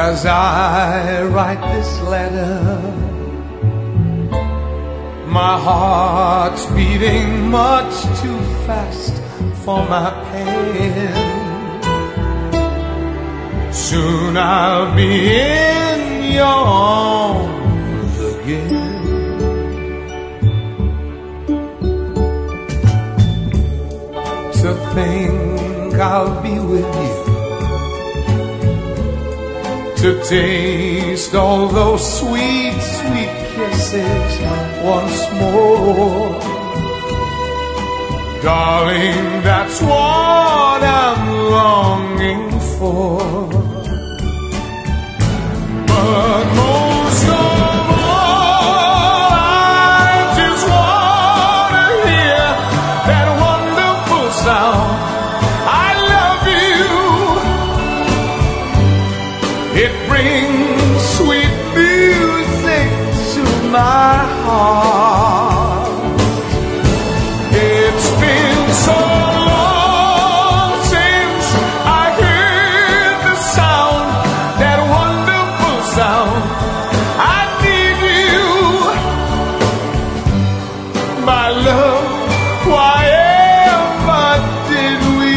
As I write this letter, my heart's beating much too fast for my pen. Soon I'll be in your arms again. To think I'll be with you, to taste all those sweet, sweet kisses once more. Darling, that's what I'm longing for. But most of all, I just want to hear that wonderful sound, I love you. It brings sweet music to my heart. It's been so long since I heard the sound, that wonderful sound. I need you, my love. Why ever did we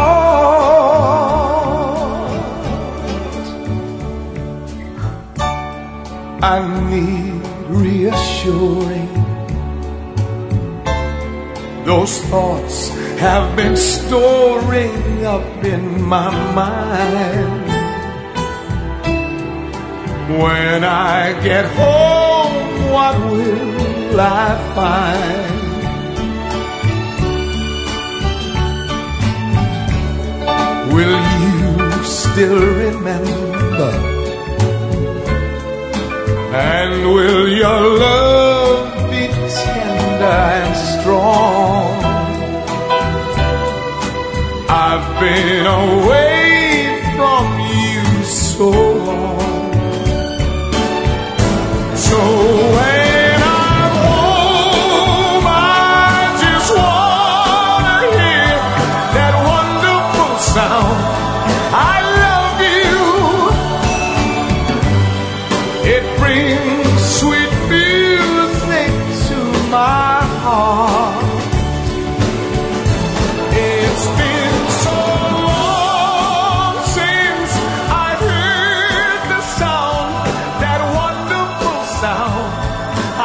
part? I need reassuring. Those thoughts have been storing up in my mind. When I get home, what will I find? Will you still remember? And will your love be tender and strong? I've been away from you so long. So when I'm home, I just want to hear that wonderful sound, I love you. It brings sweet music to my heart. It's been so long since I heard the sound, that wonderful sound, I